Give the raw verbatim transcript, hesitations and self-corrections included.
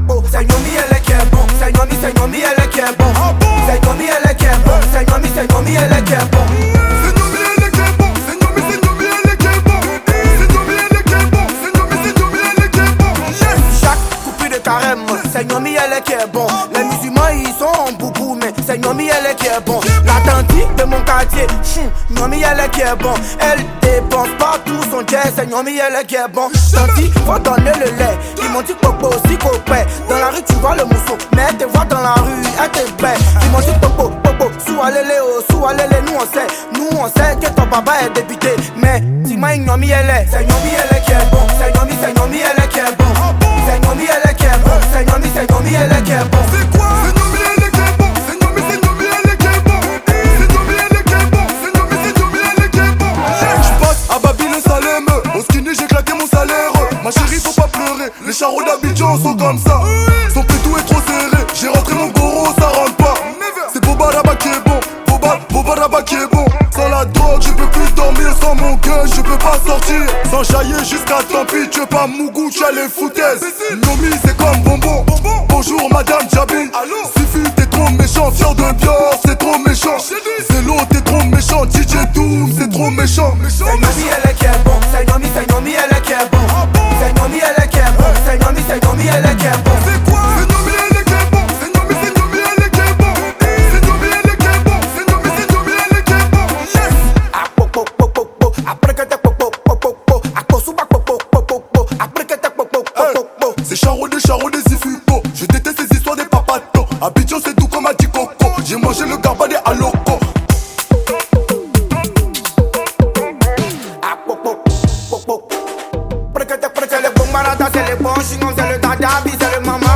oh, c'est Nomi, elle est qui est bon. C'est Nomi, c'est Nomi, elle est qui est bon. C'est Nomi, elle est qui est bon. C'est Nomi, c'est Nomi, elle est qui est bon. C'est Nomi, elle est qui est bon. C'est Nomi, c'est Nomi, elle est qui est bon. C'est Nomi, elle est qui est bon. C'est Nomi, c'est Nomi, elle est qui est bon. Chaque coupure de carême, c'est Nomi, elle est qui est bon. Les musulmans ils sont en boubou, mais c'est Nomi, elle est qui est bon. La tante de mon quartier, Nomi, elle est qui est bon. Elle dépense partout son jet, c'est Nomi, elle est qui est bon. Tanti, faut donner le lait. Ils m'ont dit popo aussi copain. Dans la rue tu vois le mousseau, mais elle te voit dans la rue, elle te bête. Ils m'ont dit popo, popo, sous allez oh, sous allez nous on sait. Nous on sait que ton papa est député. Mais dis-moi Nomi, elle est, c'est Nomi, elle est qui est bon. C'est Nomi, c'est Nomi, elle est qui est bon. C'est Nomi, elle est qui est bon. C'est Nomi, c'est Nomi, elle est qui est bon. C'est quoi? C'est Nomi, elle est qui est bon. C'est Nomi, c'est Nomi, elle est qui est bon. C'est Nomi, elle est qui est bon. C'est Nomi, c'est Nomi, elle est qui est bon. J'passe à Babylone Salem. Au skinny j'ai claqué mon salaire. Ma chérie faut pas pleurer. Les charros d'Abidjan sont comme ça. Son pétou est trop serré. J'ai rentré mon goro, ça rentre pas. C'est Boba Rabat qui est bon. Boba, Boba Rabat qui est bon. Sans la drogue je peux plus dormir. Sans mon gun je peux pas sortir. Sans chailler jusqu'à tant pis. Tu veux pas Mougou, tu as les foutaises. Nomi c'est comme bonbon. Bonjour madame Jabin. Sifu t'es trop méchant. Fier de Bior c'est trop méchant. Zélo t'es trop méchant. D J Doom c'est trop méchant. C'est Nomi, elle est qui est bon. C'est Nomi, c'est Nomi, elle est qui est bon. C'est Nomi, elle est qui est bon. C'est Nomi, c'est Nomi, elle est qui est bon. C'est quoi? C'est Nomi, elle est qui est bon. C'est Nomi, c'est Nomi, elle est qui est bon. C'est Nomi, elle est qui est bon. C'est Nomi, c'est Nomi, elle est qui est bon. Yes. Ah po po po po po. Après que t'es po po po po po. Ah po sous po po po po po. Après que t'es po po po po po. C'est Charo des Charo des Ifupo. Je déteste ces histoires des papatos. Abidjan c'est tout comme a dit Coco. J'ai mangé le garba des Aloko. Ah po po po po. Après que t'es, après que les bons baratas, c'est les bons chignons, c'est le dadabi, c'est le maman.